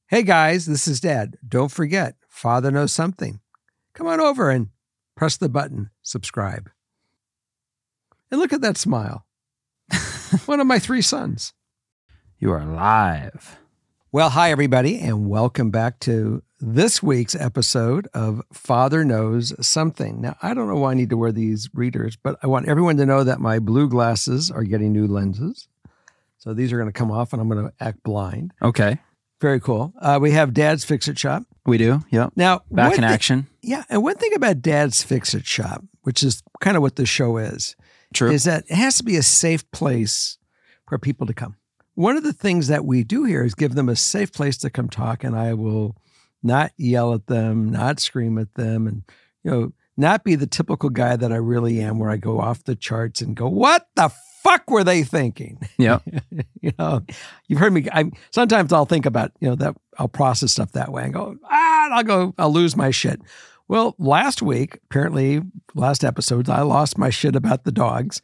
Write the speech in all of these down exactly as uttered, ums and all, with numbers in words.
Hey guys, this is Dad. Don't forget, Father knows something. Come on over and press the button, subscribe. And look at that smile. One of my three sons. You are live. Well, hi everybody, and welcome back to this week's episode of Father Knows Something. Now, I don't know why I need to wear these readers, but I want everyone to know that my blue glasses are getting new lenses. So these are going to come off and I'm going to act blind. Okay. Very cool. Uh, we have Dad's Fix-It Shop. We do, yep. Now, Back in thi- action. Yeah, and one thing about Dad's Fix-It Shop, which is kind of what the show is, True. is that it has to be a safe place for people to come. One of the things that we do here is give them a safe place to come talk, and I will not yell at them, not scream at them, and you know, not be the typical guy that I really am where I go off the charts and go, what the fuck were they thinking? Yep. You know, you've heard me. I sometimes I'll think about, you know, that I'll process stuff that way and go, ah, I'll go, I'll lose my shit. Well, last week, apparently, last episodes, I lost my shit about the dogs,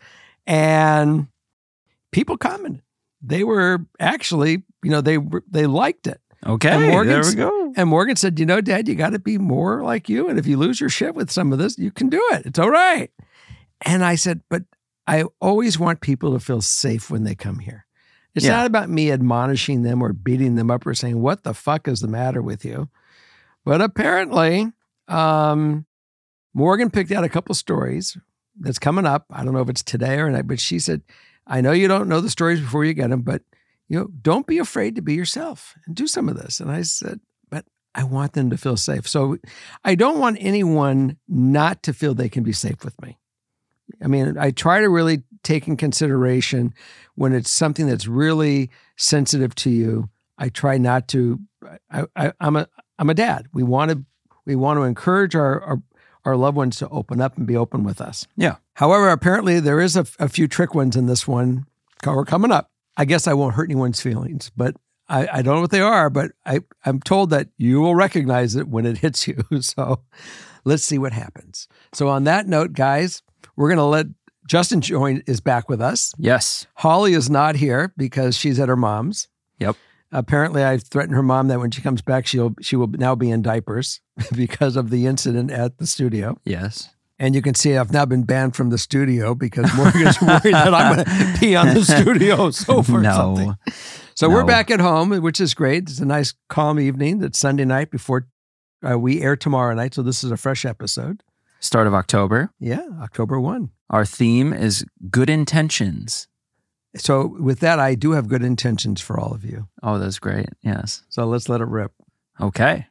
and people commented. They were actually, you know, they they liked it. Okay, and Morgan, there we go. And Morgan said, you know, Dad, you got to be more like you. And if you lose your shit with some of this, you can do it. It's all right. And I said, but I always want people to feel safe when they come here. It's Yeah. not about me admonishing them or beating them up or saying, what the fuck is the matter with you? But apparently, um, Morgan picked out a couple stories that's coming up. I don't know if it's today or not, but she said, I know you don't know the stories before you get them, but you know, don't be afraid to be yourself and do some of this. And I said, but I want them to feel safe. So I don't want anyone not to feel they can be safe with me. I mean, I try to really take in consideration when it's something that's really sensitive to you. I try not to. I, I, I'm a I'm a dad. We want to we want to encourage our, our our loved ones to open up and be open with us. Yeah. However, apparently there is a, a few trick ones in this one. We're coming up. I guess I won't hurt anyone's feelings, but I, I don't know what they are. But I I'm told that you will recognize it when it hits you. So let's see what happens. So on that note, guys. We're going to let Justin join is back with us. Yes. Holly is not here because she's at her mom's. Yep. Apparently, I threatened her mom that when she comes back, she'll she will now be in diapers because of the incident at the studio. Yes. And you can see I've now been banned from the studio because Morgan's worried that I'm going to pee on the studio sofa or No. something. So No. we're back at home, which is great. It's a nice, calm evening. It's Sunday night before uh, we air tomorrow night. So this is a fresh episode. Start of October. Yeah, October first. Our theme is good intentions. So with that, I do have good intentions for all of you. Oh, that's great. Yes. So let's let it rip. Okay.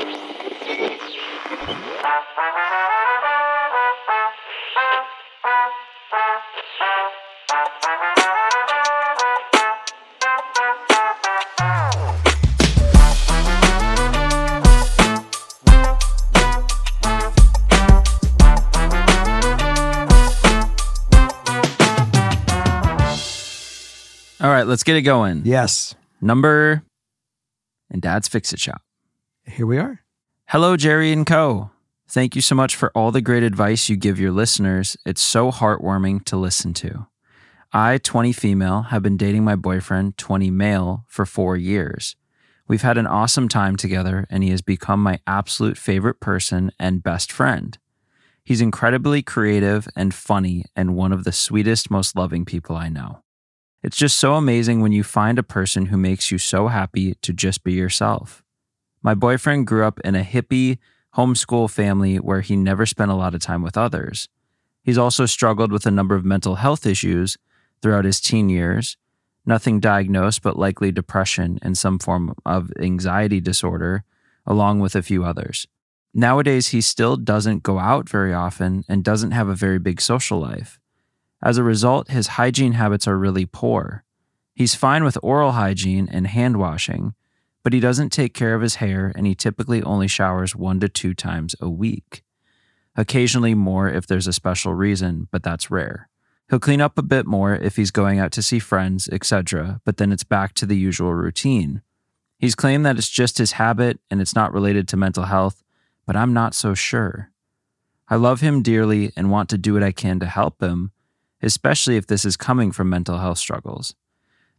All right, let's get it going. Yes. Number in Dad's Fix-It Shop. Here we are. Hello, Jerry and Co. Thank you so much for all the great advice you give your listeners. It's so heartwarming to listen to. I, twenty female, have been dating my boyfriend, twenty male, for four years. We've had an awesome time together, and he has become my absolute favorite person and best friend. He's incredibly creative and funny and one of the sweetest, most loving people I know. It's just so amazing when you find a person who makes you so happy to just be yourself. My boyfriend grew up in a hippie, homeschool family where he never spent a lot of time with others. He's also struggled with a number of mental health issues throughout his teen years, nothing diagnosed but likely depression and some form of anxiety disorder, along with a few others. Nowadays, he still doesn't go out very often and doesn't have a very big social life. As a result, his hygiene habits are really poor. He's fine with oral hygiene and hand washing, but he doesn't take care of his hair and he typically only showers one to two times a week. Occasionally more if there's a special reason, but that's rare. He'll clean up a bit more if he's going out to see friends, et cetera, but then it's back to the usual routine. He's claimed that it's just his habit and it's not related to mental health, but I'm not so sure. I love him dearly and want to do what I can to help him, especially if this is coming from mental health struggles.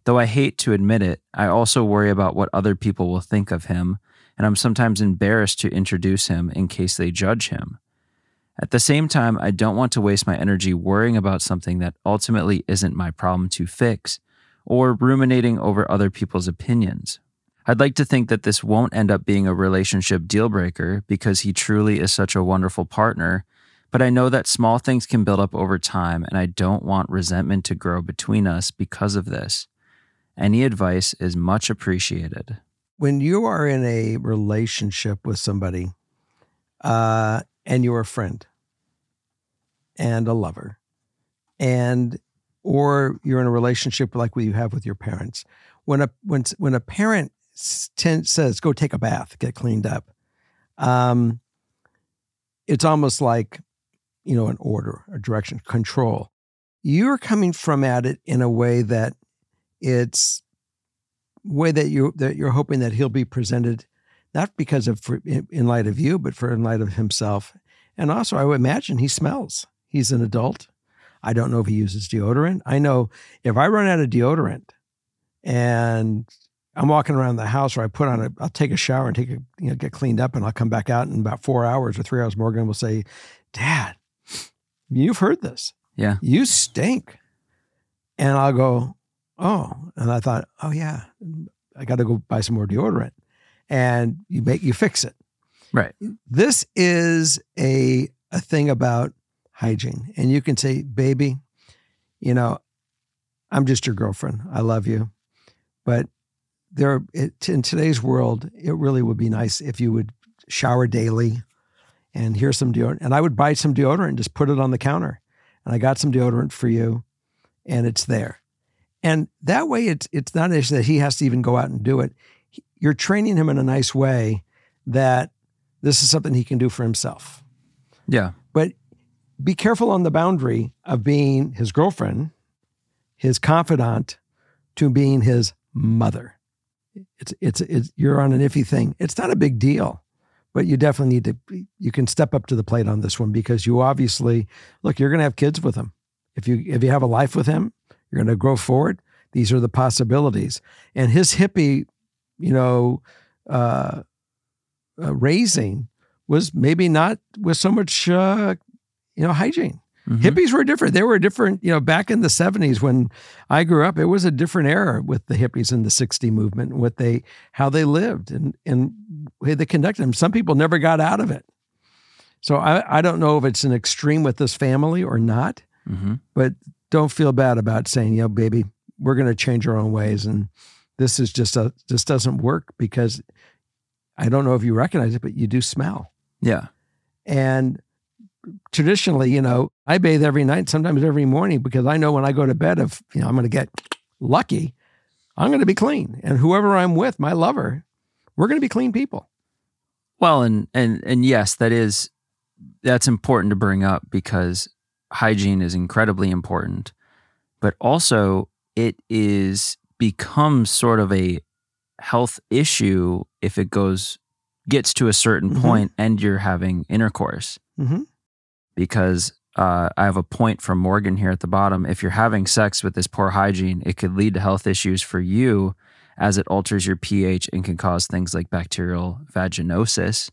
Though I hate to admit it, I also worry about what other people will think of him, and I'm sometimes embarrassed to introduce him in case they judge him. At the same time, I don't want to waste my energy worrying about something that ultimately isn't my problem to fix, or ruminating over other people's opinions. I'd like to think that this won't end up being a relationship deal breaker because he truly is such a wonderful partner, but I know that small things can build up over time, and I don't want resentment to grow between us because of this. Any advice is much appreciated. When you are in a relationship with somebody, uh, and you're a friend and a lover, and or you're in a relationship like what you have with your parents, when a when when a parent t- says, "Go take a bath, get cleaned up," um, it's almost like, you know, an order, a direction, control. You're coming from at it in a way that it's way that you that you're hoping that he'll be presented, not because of for, in, in light of you, but for in light of himself. And also, I would imagine he smells. He's an adult. I don't know if he uses deodorant. I know if I run out of deodorant and I'm walking around the house, or I put on a, I'll take a shower and take a, you know, get cleaned up, and I'll come back out in about four hours or three hours. Morgan will say, "Dad, you've heard this. Yeah. You stink." And I'll go, "Oh," and I thought, "Oh yeah, I got to go buy some more deodorant," and you make you fix it. Right. This is a a thing about hygiene, and you can say, "Baby, you know, I'm just your girlfriend. I love you, but there it, in today's world, it really would be nice if you would shower daily, and here's some deodorant." And I would buy some deodorant and just put it on the counter, and I got some deodorant for you, and it's there. And that way, it's it's not an issue that he has to even go out and do it. You're training him in a nice way that this is something he can do for himself. Yeah. But be careful on the boundary of being his girlfriend, his confidant, to being his mother. It's it's it's you're on an iffy thing. It's not a big deal, but you definitely need to. You can step up to the plate on this one, because you obviously look. You're going to have kids with him. If you if you have a life with him, you're going to grow forward. These are the possibilities. And his hippie, you know, uh, uh, raising was maybe not with so much, uh, you know, hygiene. Mm-hmm. Hippies were different. They were different, you know, back in the seventies when I grew up, it was a different era with the hippies in the sixties movement and what they, how they lived and, and way they conducted them. Some people never got out of it. So I, I don't know if it's an extreme with this family or not, mm-hmm. but don't feel bad about saying, you know, baby, we're going to change our own ways. And this is just a, this doesn't work, because I don't know if you recognize it, but you do smell. Yeah. And traditionally, you know, I bathe every night, sometimes every morning, because I know when I go to bed, if you know, I'm going to get lucky, I'm going to be clean. And whoever I'm with, my lover, we're going to be clean people. Well, and, and, and yes, that is, that's important to bring up, because hygiene is incredibly important, but also it is becomes sort of a health issue if it goes, gets to a certain mm-hmm. point and you're having intercourse. Mm-hmm. Because uh, I have a point from Morgan here at the bottom. If you're having sex with this poor hygiene, it could lead to health issues for you, as it alters your pH and can cause things like bacterial vaginosis.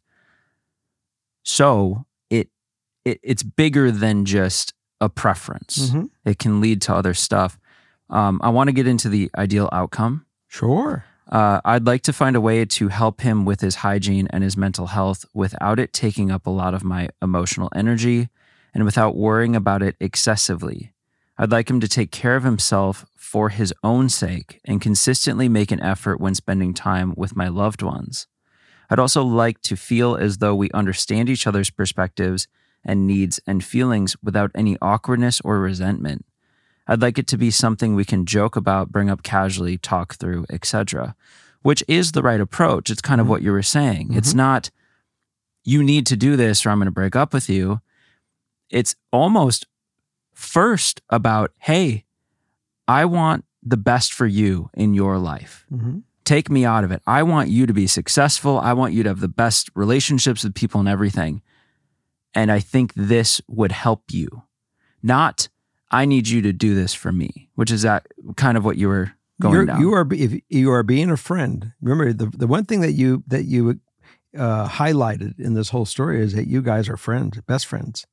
So it, it it's bigger than just a preference. Mm-hmm. It can lead to other stuff. Um, I want to get into the ideal outcome. Sure. Uh, I'd like to find a way to help him with his hygiene and his mental health without it taking up a lot of my emotional energy and without worrying about it excessively. I'd like him to take care of himself for his own sake and consistently make an effort when spending time with my loved ones. I'd also like to feel as though we understand each other's perspectives and needs and feelings without any awkwardness or resentment. I'd like it to be something we can joke about, bring up casually, talk through, et cetera, which is the right approach. It's kind of what you were saying. Mm-hmm. It's not, you need to do this or I'm going to break up with you. It's almost first about, hey, I want the best for you in your life. Mm-hmm. Take me out of it. I want you to be successful. I want you to have the best relationships with people and everything. And I think this would help you. Not, I need you to do this for me, which is that kind of what you were going You're, down. You are if you are being a friend. Remember, the the one thing that you that you uh, highlighted in this whole story is that you guys are friends, best friends,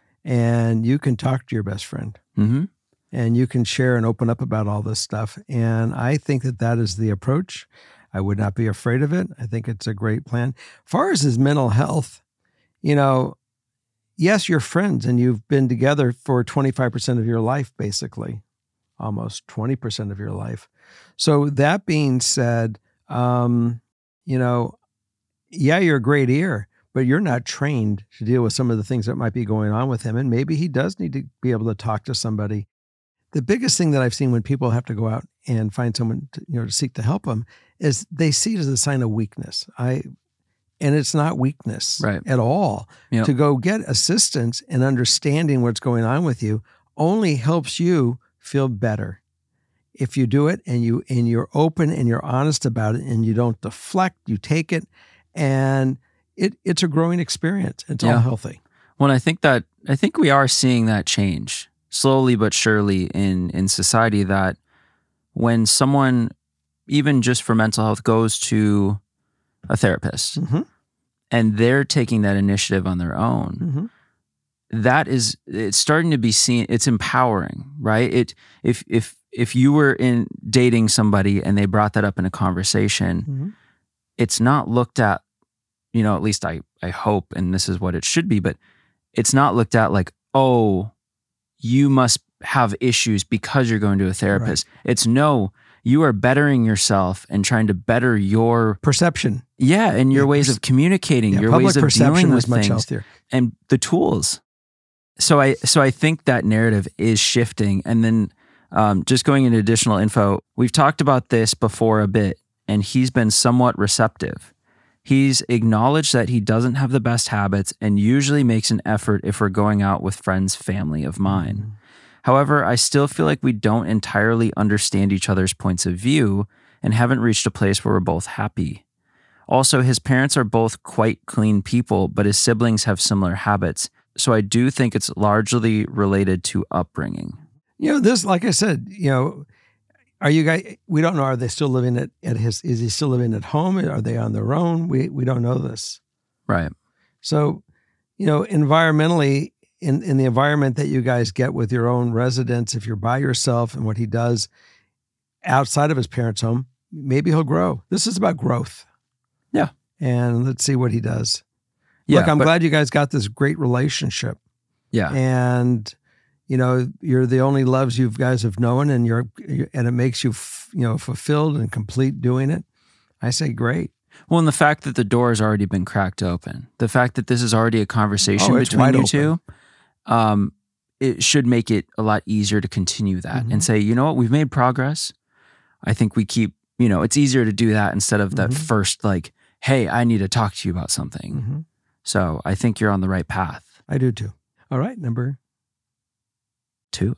and you can talk to your best friend, mm-hmm. and you can share and open up about all this stuff. And I think that that is the approach. I would not be afraid of it. I think it's a great plan. As far as his mental health, you know, yes, you're friends, and you've been together for twenty-five percent of your life, basically, almost twenty percent of your life. So that being said, um, you know, yeah, you're a great ear, but you're not trained to deal with some of the things that might be going on with him. And maybe he does need to be able to talk to somebody. The biggest thing that I've seen when people have to go out and find someone to, you know, to seek to help them is they see it as a sign of weakness. I, and it's not weakness right. at all. Yep. To go get assistance and understanding what's going on with you only helps you feel better. If you do it and you and you're open and you're honest about it and you don't deflect, you take it, and it it's a growing experience. It's yeah. all healthy. Well, I think that I think we are seeing that change slowly but surely in in society, that when someone, even just for mental health, goes to a therapist mm-hmm. and they're taking that initiative on their own, mm-hmm. that is, it's starting to be seen. It's empowering, right? It if if if you were in dating somebody and they brought that up in a conversation, mm-hmm. it's not looked at, you know, at least I I hope, and this is what it should be, but it's not looked at like, oh, you must have issues because you're going to a therapist. Right. It's no, you are bettering yourself and trying to better your perception. Yeah, and your yeah, ways perce- of communicating, yeah, your public ways of perception dealing with is much things, healthier. And the tools. So I so I think that narrative is shifting. And then um, just going into additional info, we've talked about this before a bit, and he's been somewhat receptive. He's acknowledged that he doesn't have the best habits and usually makes an effort if we're going out with friends, family of mine. Mm-hmm. However, I still feel like we don't entirely understand each other's points of view and haven't reached a place where we're both happy. Also, his parents are both quite clean people, but his siblings have similar habits. So I do think it's largely related to upbringing. You know, this, like I said, you know, are you guys, we don't know, are they still living at, at his, is he still living at home? Are they on their own? We we don't know this. Right. So, you know, environmentally, in, in the environment that you guys get with your own residence, if you're by yourself and what he does outside of his parents' home, maybe he'll grow. This is about growth. Yeah. And let's see what he does. Yeah, Look, I'm but, glad you guys got this great relationship. Yeah. And, you know, you're the only loves you guys have known, and you're, and it makes you, f- you know, fulfilled and complete doing it. I say, great. Well, and the fact that the door has already been cracked open, the fact that this is already a conversation oh, between you open. two, um, it should make it a lot easier to continue that mm-hmm. and say, you know what, we've made progress. I think we keep, you know, it's easier to do that instead of that mm-hmm. first, like, hey, I need to talk to you about something. Mm-hmm. So I think you're on the right path. I do too. All right, number two.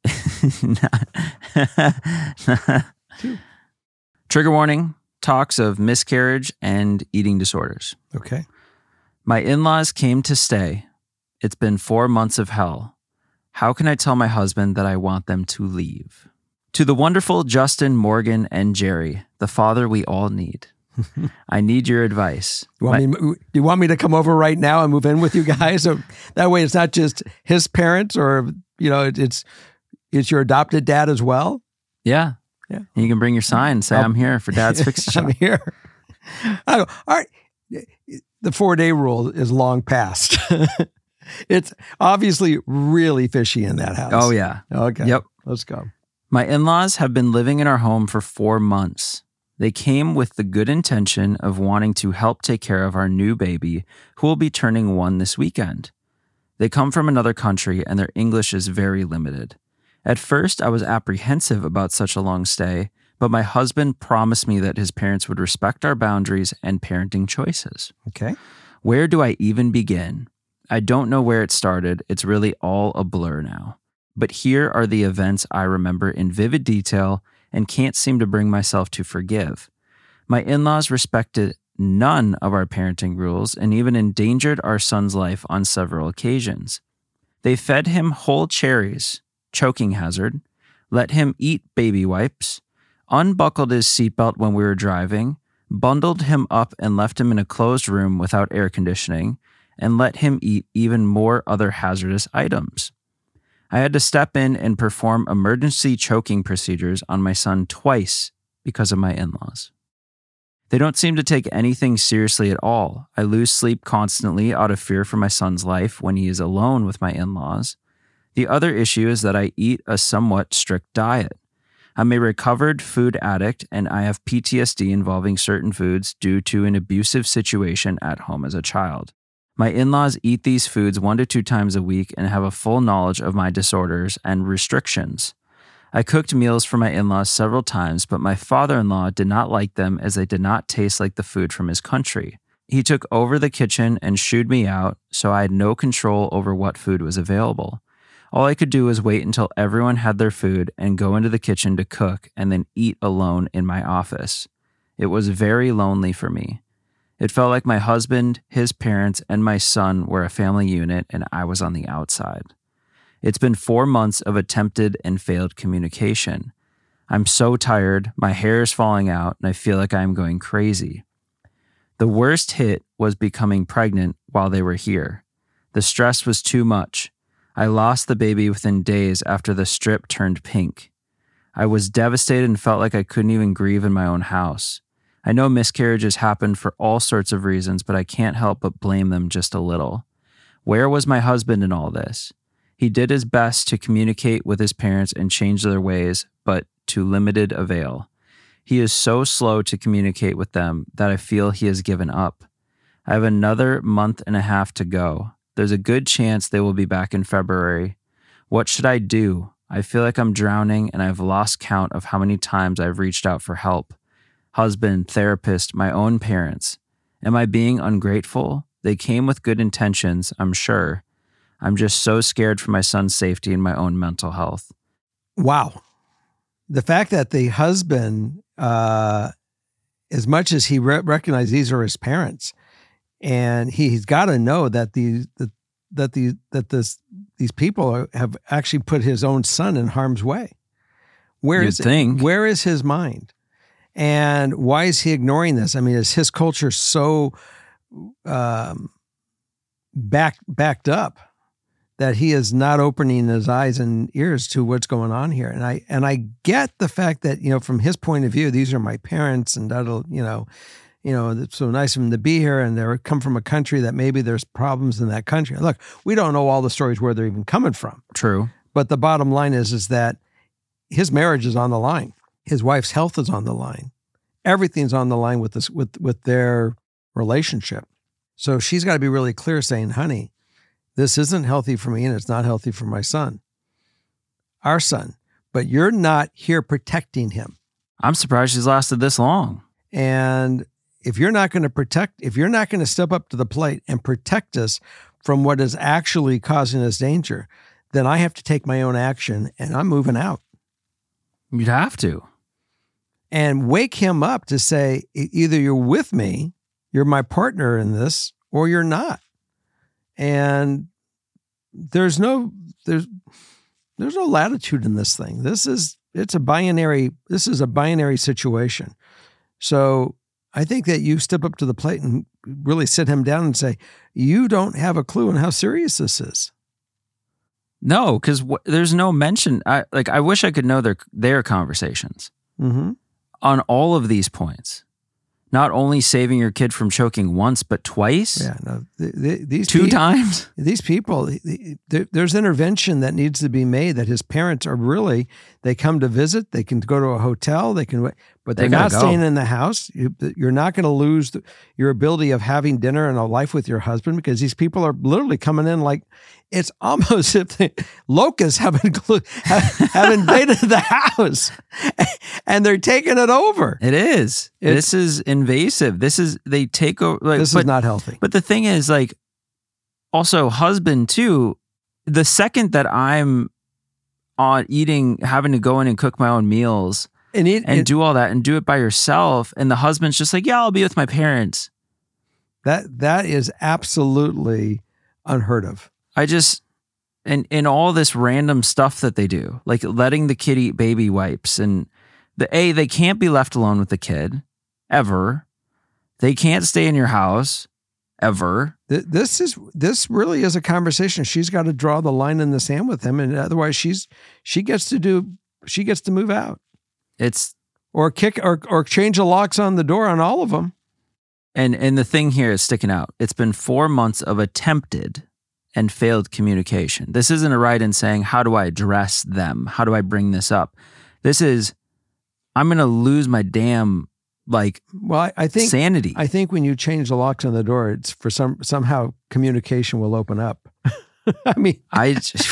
two. Trigger warning, talks of miscarriage and eating disorders. Okay. My in-laws came to stay. It's been four months of hell. How can I tell my husband that I want them to leave? To the wonderful Justin, Morgan, and Jerry, the father we all need. I need your advice. You want, My, me, do you want me to come over right now and move in with you guys? So that way it's not just his parents, or, you know, it, it's it's your adopted dad as well? Yeah. Yeah. And you can bring your sign and say, I'll, I'm here for Dad's Fix Shop. I'm here. I go, all right. The four-day rule is long past. It's obviously really fishy in that house. Oh, yeah. Okay. Yep. Let's go. My in-laws have been living in our home for four months. They came with the good intention of wanting to help take care of our new baby, who will be turning one this weekend. They come from another country and their English is very limited. At first, I was apprehensive about such a long stay, but my husband promised me that his parents would respect our boundaries and parenting choices. Okay. Where do I even begin? I don't know where it started. It's really all a blur now. But here are the events I remember in vivid detail and can't seem to bring myself to forgive. My in-laws respected none of our parenting rules and even endangered our son's life on several occasions. They fed him whole cherries, choking hazard, let him eat baby wipes, unbuckled his seatbelt when we were driving, bundled him up and left him in a closed room without air conditioning, and let him eat even more other hazardous items. I had to step in and perform emergency choking procedures on my son twice because of my in-laws. They don't seem to take anything seriously at all. I lose sleep constantly out of fear for my son's life when he is alone with my in-laws. The other issue is that I eat a somewhat strict diet. I'm a recovered food addict, and I have P T S D involving certain foods due to an abusive situation at home as a child. My in-laws eat these foods one to two times a week and have a full knowledge of my disorders and restrictions. I cooked meals for my in-laws several times, but my father-in-law did not like them as they did not taste like the food from his country. He took over the kitchen and shooed me out, so I had no control over what food was available. All I could do was wait until everyone had their food and go into the kitchen to cook and then eat alone in my office. It was very lonely for me. It felt like my husband, his parents, and my son were a family unit and I was on the outside. It's been four months of attempted and failed communication. I'm so tired, my hair is falling out, and I feel like I'm going crazy. The worst hit was becoming pregnant while they were here. The stress was too much. I lost the baby within days after the strip turned pink. I was devastated and felt like I couldn't even grieve in my own house. I know miscarriages happen for all sorts of reasons, but I can't help but blame them just a little. Where was my husband in all this? He did his best to communicate with his parents and change their ways, but to limited avail. He is so slow to communicate with them that I feel he has given up. I have another month and a half to go. There's a good chance they will be back in February. What should I do? I feel like I'm drowning and I've lost count of how many times I've reached out for help. Husband, therapist, my own parents. Am I being ungrateful? They came with good intentions, I'm sure. I'm just so scared for my son's safety and my own mental health. Wow. The fact that the husband, uh, as much as he re- recognized these are his parents, and he, he's got to know that these that that these that this these people are, have actually put his own son in harm's way. Where You'd is think. Where is his mind? And why is he ignoring this? I mean, is his culture so um, back backed up that he is not opening his eyes and ears to what's going on here? And I and I get the fact that, you know, from his point of view, these are my parents, and that'll, you know, you know, it's so nice of them to be here, and they come from a country that maybe there's problems in that country. Look, we don't know all the stories where they're even coming from. True. But the bottom line is, is that his marriage is on the line. His wife's health is on the line. Everything's on the line with this, with, with their relationship. So she's got to be really clear saying, honey, this isn't healthy for me and it's not healthy for my son, our son, but you're not here protecting him. I'm surprised she's lasted this long. And if you're not going to protect, if you're not going to step up to the plate and protect us from what is actually causing us danger, then I have to take my own action and I'm moving out. You'd have to. And wake him up to say, either you're with me, you're my partner in this, or you're not. And there's no, there's, there's no latitude in this thing. This is, it's a binary, this is a binary situation. So I think that you step up to the plate and really sit him down and say, you don't have a clue on how serious this is. No, because w- there's no mention. I like. I wish I could know their their conversations Mm-hmm. on all of these points. Not only saving your kid from choking once, but twice. Yeah, no, th- th- these two pe- times. These people, th- th- there's intervention that needs to be made. That his parents are really, they come to visit. They can go to a hotel. They can, but they're They not gotta go. staying in the house. You, you're not going to lose the, your ability of having dinner and a life with your husband, because these people are literally coming in like it's almost if the locusts have, inclu- have, have invaded the house and they're taking it over. It is. It's- this is invasive. This is they take over. Like, This but, is not healthy. But the thing is, like, also husband too. The second that I'm on eating, having to go in and cook my own meals And, it, and it- do all that and do it by yourself, and the husband's just like, yeah, I'll be with my parents. that that is absolutely unheard of. I just, and, and all this random stuff that they do, like letting the kid eat baby wipes and the A, they can't be left alone with the kid ever. They can't stay in your house ever. Th- This is this really is a conversation. She's got to draw the line in the sand with him, and otherwise, she's she gets to do she gets to move out It's or kick or or change the locks on the door on all of them. and and the thing here is sticking out. It's been four months of attempted and failed communication. This isn't a write-in saying, how do I address them? How do I bring this up? This is, I'm going to lose my damn like Well, I, I think sanity. I think when you change the locks on the door, it's for some somehow communication will open up. I mean, I just,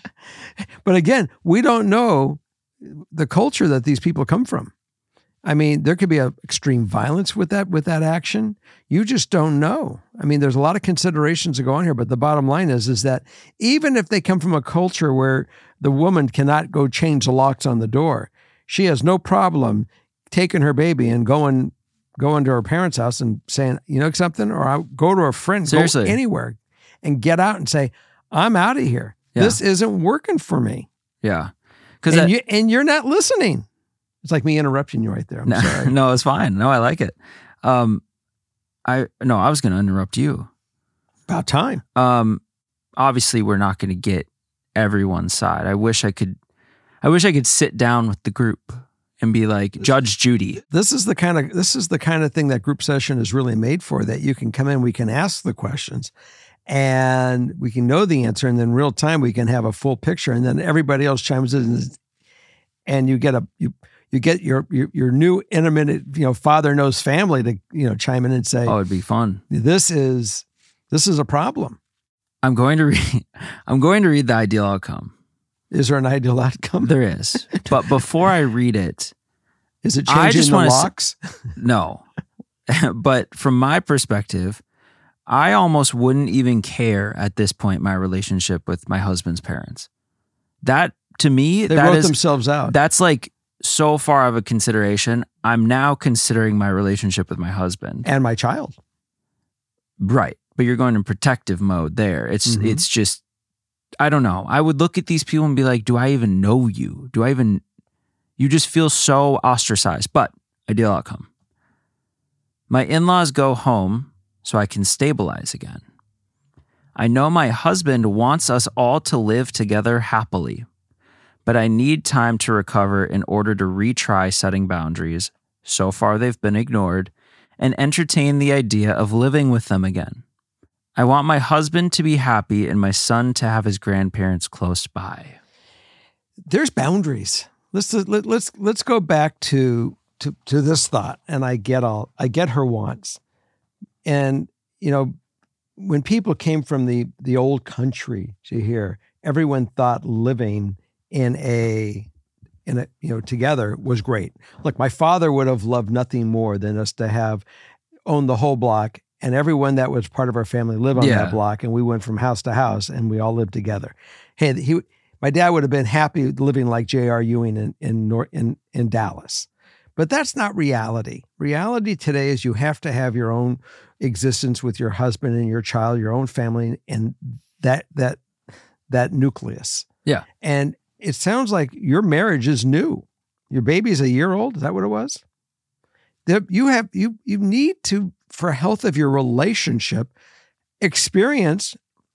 but again, we don't know the culture that these people come from. I mean, there could be a extreme violence with that with that action. You just don't know. I mean, there's a lot of considerations that go on here, but the bottom line is is that even if they come from a culture where the woman cannot go change the locks on the door, she has no problem taking her baby and going going to her parents' house and saying, you know something, or I'll go to a friend, Seriously. go anywhere, and get out and say, I'm out of here. Yeah. This isn't working for me. yeah. Because And, you, and you're not listening. It's like me interrupting you right there. I'm no, sorry. no, it's fine. No, I like it. Um, I no, I was going to interrupt you. About time. Um, obviously, we're not going to get everyone's side. I wish I could. I wish I could sit down with the group and be like Judge Judy. This is the kind of this is the kind of thing that group session is really made for. That you can come in, we can ask the questions, and we can know the answer, and then real time we can have a full picture, and then everybody else chimes in, and you get a you. You get your, your your new intimate, you know, father knows family to, you know, chime in and say, Oh, it'd be fun. this is this is a problem. I'm going to read. I'm going to read the ideal outcome. Is there an ideal outcome? There is, but before I read it, Is it I changing just the wanna s- locks? no. But from my perspective, I almost wouldn't even care at this point my relationship with my husband's parents. That to me, They that wrote is themselves out. that's like so far of a consideration. I'm now considering my relationship with my husband. and my child. Right. But you're going in protective mode there. It's Mhm. it's just I don't know. I would look at these people and be like, do I even know you? Do I even you just feel so ostracized. But ideal outcome. My in-laws go home so I can stabilize again. I know my husband wants us all to live together happily, but I need time to recover in order to retry setting boundaries. So far, they've been ignored, and entertain the idea of living with them again. I want my husband to be happy and my son to have his grandparents close by. There's boundaries. Let's let, let's let's go back to to to this thought. And I get all I get her wants. And you know, when people came from the the old country to here, everyone thought living in a in a you know together was great. Look, my father would have loved nothing more than us to have owned the whole block and everyone that was part of our family live on Yeah. that block, and we went from house to house and we all lived together. Hey, he my dad would have been happy living like J R. Ewing in in North, in in Dallas. But that's not reality. Reality today is you have to have your own existence with your husband and your child, your own family, and that that that nucleus. Yeah. And it sounds like your marriage is new. Your baby's a year old. Is that what it was? That you have you you need to, for health of your relationship, experience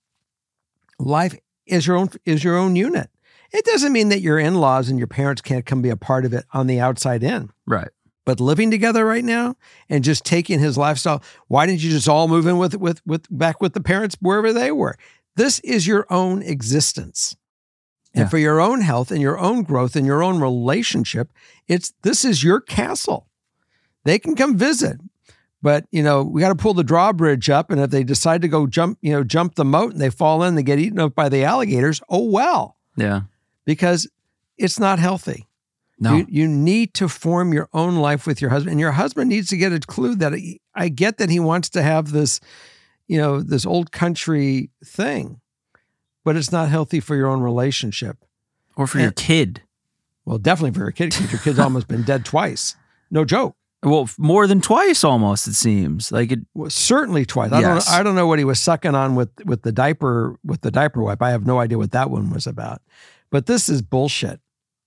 life as your own is your own unit. It doesn't mean that your in-laws and your parents can't come be a part of it on the outside in. Right. But living together right now and just taking his lifestyle, why didn't you just all move in with with with back with the parents wherever they were? This is your own existence. And Yeah. for your own health and your own growth and your own relationship, it's this is your castle. They can come visit. But, you know, we got to pull the drawbridge up, and if they decide to go jump, you know, jump the moat and they fall in, they get eaten up by the alligators, oh well, Yeah. because it's not healthy. No. You, you need to form your own life with your husband, and your husband needs to get a clue that he, I get that he wants to have this, you know, this old country thing, but it's not healthy for your own relationship. Or for your And- kid. Well, definitely for your kid, because your kid's almost been dead twice. No joke. Well, more than twice almost, it seems. Like it Well, certainly twice. I Yes. don't. I don't know what he was sucking on with with the diaper with the diaper wipe. I have no idea what that one was about. But this is bullshit.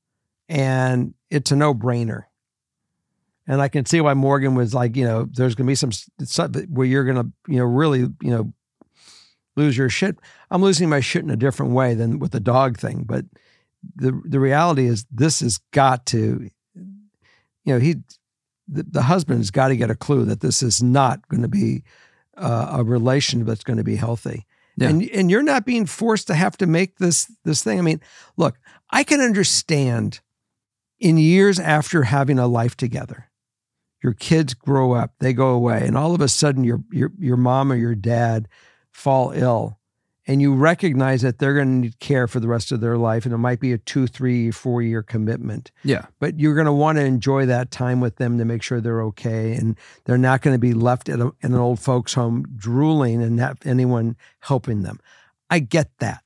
and it's a no-brainer. And I can see why Morgan was like, you know, there's going to be some stuff where you're going to, you know, really, you know, lose your shit. I'm losing my shit in a different way than with the dog thing. But the the reality is this has got to, you know, he, the, the husband's got to get a clue that this is not going to be uh, a relationship that's going to be healthy. Yeah. And and you're not being forced to have to make this this thing. I mean, look, I can understand in years after having a life together, your kids grow up, they go away, and all of a sudden your your your mom or your dad fall ill, and you recognize that they're going to need care for the rest of their life, and it might be a two, three, four year commitment. Yeah. But you're going to want to enjoy that time with them to make sure they're okay, and they're not going to be left at a, in an old folks' home drooling and not anyone helping them. I get that.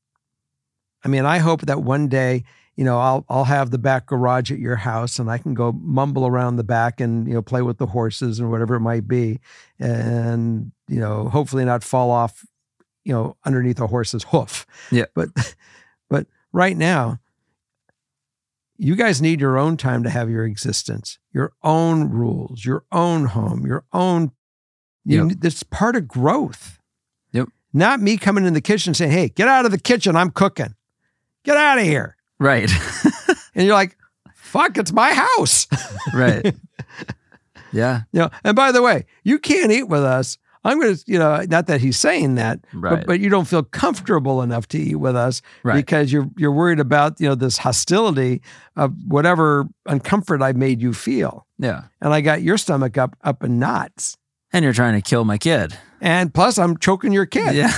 I mean, I hope that one day, you know, I'll I'll have the back garage at your house, and I can go mumble around the back and, you know, play with the horses and whatever it might be, and, you know, hopefully not fall off, you know, underneath a horse's hoof. Yeah. But but right now, you guys need your own time to have your existence, your own rules, your own home, your own. You, yep. This part of growth. Yep. Not me coming in the kitchen saying, "Hey, get out of the kitchen! I'm cooking. Get out of here." Right. And you're like, fuck, it's my house. Right. Yeah. You know, and by the way, you can't eat with us. I'm going to, you know, not that he's saying that, right. but, but you don't feel comfortable enough to eat with us right. because you're you're worried about, you know, this hostility of whatever uncomfort I made you feel. Yeah. And I got your stomach up up in knots. And you're trying to kill my kid. And plus I'm choking your kid. Yeah.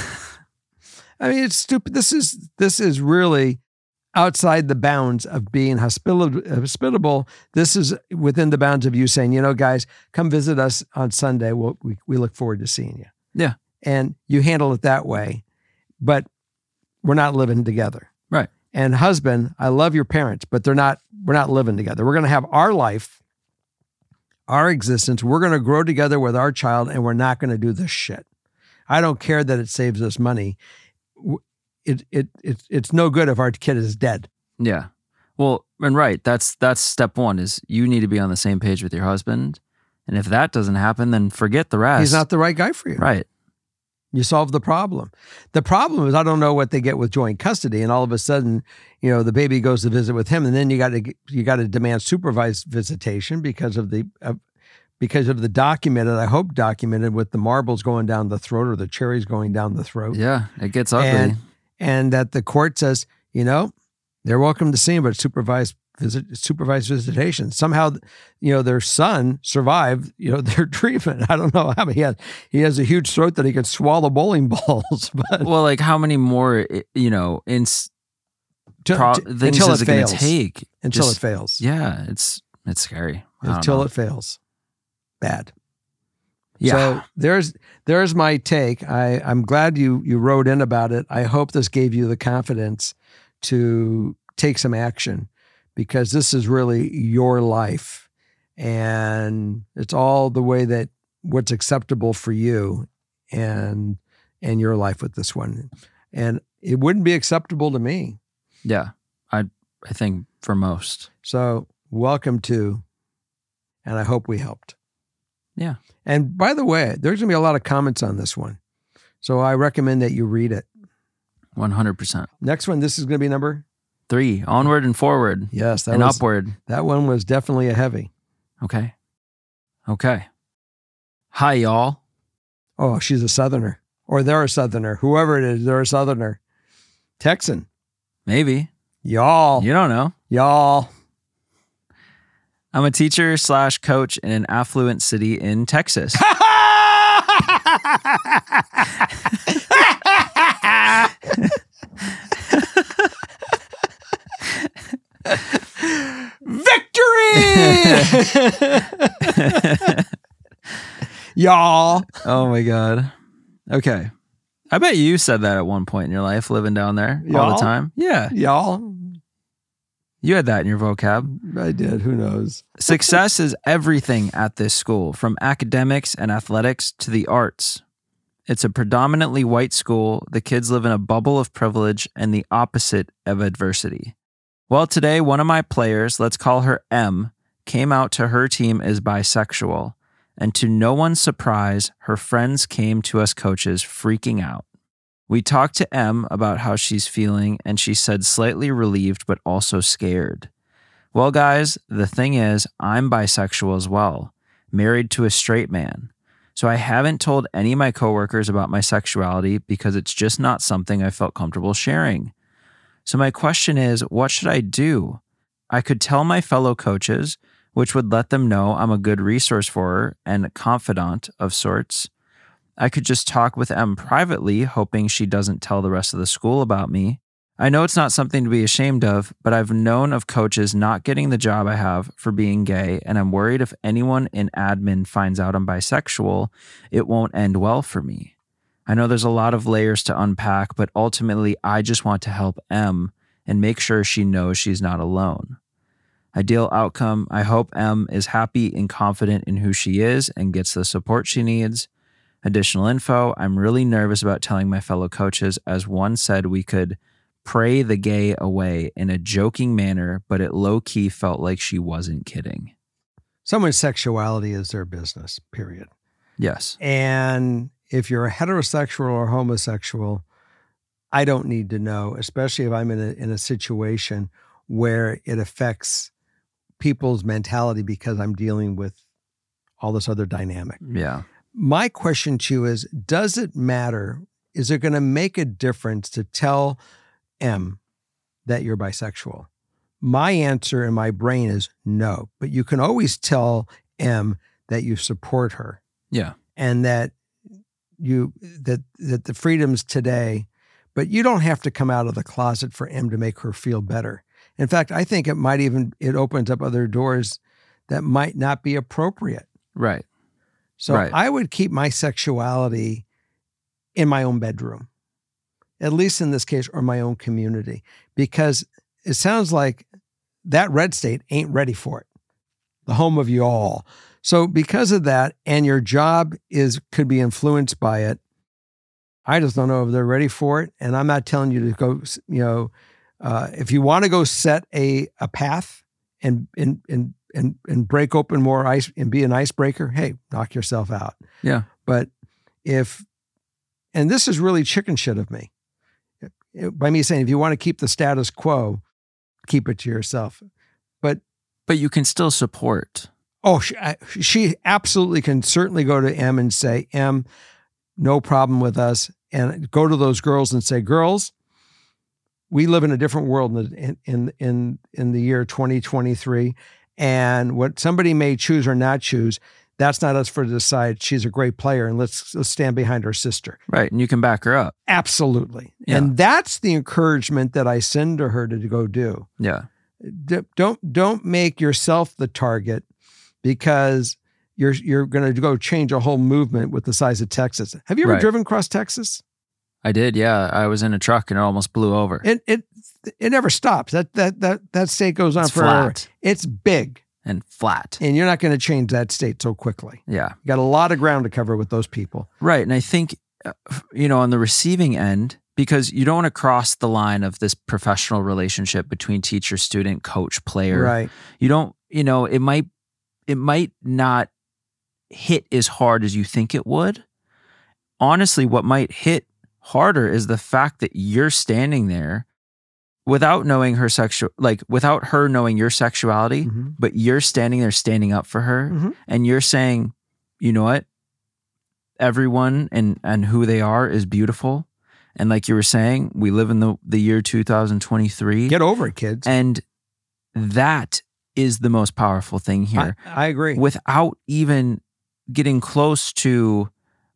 I mean, it's stupid. This is this is really outside the bounds of being hospitable, hospitable. This is within the bounds of you saying, you know, guys, come visit us on Sunday. We'll, we we look forward to seeing you. Yeah. And you handle it that way, but we're not living together. Right. And husband, I love your parents, but they're not, we're not living together. We're going to have our life, our existence. We're going to grow together with our child, and we're not going to do this shit. I don't care that it saves us money. It it it's it's no good if our kid is dead. Yeah. Well, and right, that's that's step one is you need to be on the same page with your husband. And if that doesn't happen, then forget the rest. He's not the right guy for you. Right. You solve the problem. The problem is I don't know what they get with joint custody, and all of a sudden, you know, the baby goes to visit with him, and then you got to you got to demand supervised visitation because of the uh, because of the documented, I hope documented, with the marbles going down the throat or the cherries going down the throat. Yeah, it gets ugly. And, and that the court says, you know, they're welcome to see him, but supervised visit, supervised visitation. Somehow, you know, their son survived, you know, their treatment. I don't know how he has. He has a huge throat that he could swallow bowling balls. But well, like how many more, you know, in to, pro- to, things until is it it going fails. to take Until Just, it fails. Yeah, it's it's scary. Until know. it fails. Bad. Yeah. So there's there's my take. I, I'm glad you you wrote in about it. I hope this gave you the confidence to take some action, because this is really your life, and it's all the way that what's acceptable for you and and your life with this one. And it wouldn't be acceptable to me. Yeah. I I think for most. So welcome to, and I hope we helped. Yeah. And by the way, there's going to be a lot of comments on this one. So I recommend that you read it. one hundred percent. Next one, this is going to be number three. Onward and forward. Yes. That and was, upward. That one was definitely a heavy. Okay. Okay. Hi, y'all. Oh, she's a Southerner. Or they're a Southerner. Whoever it is, they're a Southerner. Texan. Maybe. Y'all. You don't know. Y'all. I'm a teacher slash coach in an affluent city in Texas. Victory! Y'all. Oh my God. Okay. I bet you said that at one point in your life, living down there Y'all? all the time. Yeah. Y'all. You had that in your vocab. I did. Who knows? Success is everything at this school, from academics and athletics to the arts. It's a predominantly white school. The kids live in a bubble of privilege and the opposite of adversity. Well, today, one of my players, let's call her M, came out to her team as bisexual. And to no one's surprise, her friends came to us coaches freaking out. We talked to M about how she's feeling, and she said slightly relieved, but also scared. Well, guys, the thing is, I'm bisexual as well, married to a straight man. So I haven't told any of my coworkers about my sexuality because it's just not something I felt comfortable sharing. So my question is, what should I do? I could tell my fellow coaches, which would let them know I'm a good resource for her and a confidant of sorts. I could just talk with M privately, hoping she doesn't tell the rest of the school about me. I know it's not something to be ashamed of, but I've known of coaches not getting the job I have for being gay, and I'm worried if anyone in admin finds out I'm bisexual, it won't end well for me. I know there's a lot of layers to unpack, but ultimately I just want to help M and make sure she knows she's not alone. Ideal outcome, I hope M is happy and confident in who she is and gets the support she needs. Additional info, I'm really nervous about telling my fellow coaches, as one said we could pray the gay away in a joking manner, but it low-key felt like she wasn't kidding. Someone's sexuality is their business, period. Yes. And if you're a heterosexual or homosexual, I don't need to know, especially if I'm in a, in a situation where it affects people's mentality because I'm dealing with all this other dynamic. Yeah. My question to you is, does it matter? Is it going to make a difference to tell M that you're bisexual? My answer in my brain is no, but you can always tell M that you support her. Yeah. And that you, that, that the freedoms today, but you don't have to come out of the closet for M to make her feel better. In fact, I think it might even, it opens up other doors that might not be appropriate. Right. So right. I would keep my sexuality in my own bedroom, at least in this case, or my own community, because it sounds like that red state ain't ready for it, the home of you all. So because of that, and your job is could be influenced by it, I just don't know if they're ready for it. And I'm not telling you to go, you know, uh, if you want to go set a a path and and and and and break open more ice and be an icebreaker, hey, knock yourself out. Yeah. But if, and this is really chicken shit of me, by me saying, if you want to keep the status quo, keep it to yourself. But but you can still support. Oh, she, she absolutely can certainly go to M and say, M, no problem with us. And go to those girls and say, girls, we live in a different world in in in, in the year twenty twenty-three. And what somebody may choose or not choose, that's not us for to decide. She's a great player, and let's, let's stand behind her sister. Right, and you can back her up. Absolutely. Yeah. And that's the encouragement that I send to her to go do. Yeah. D- don't don't make yourself the target, because you're you're going to go change a whole movement with the size of Texas. Have you ever Right. driven across Texas? I did, yeah. I was in a truck and it almost blew over. It it it never stops. That that that that state goes on It's forever. flat. It's big, and flat. and you're not going to change that state so quickly. Yeah. You got a lot of ground to cover with those people. Right. And I think, uh, you know, on the receiving end, because you don't want to cross the line of this professional relationship between teacher, student, coach, player. Right. You don't, you know, it might, it might not hit as hard as you think it would. Honestly, what might hit harder is the fact that you're standing there without knowing her sexual, like without her knowing your sexuality, Mm-hmm. but you're standing there standing up for her, Mm-hmm. and you're saying, you know what? Everyone and, and who they are is beautiful. And like you were saying, we live in the, the year two thousand twenty-three. Get over it, kids. And that is the most powerful thing here. I, I agree. Without even getting close to,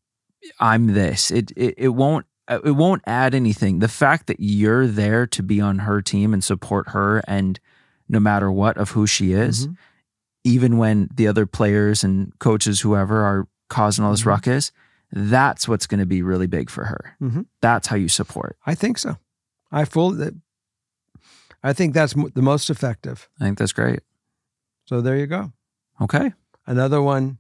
I'm this. It, it it won't it won't add anything. The fact that you're there to be on her team and support her, and no matter what of who she is, Mhm. even when the other players and coaches, whoever, are causing all this Mhm. ruckus, that's what's going to be really big for her. Mhm. That's how you support. I think so. I fully. I think that's m- the most effective. I think that's great. So there you go. Okay. Another one.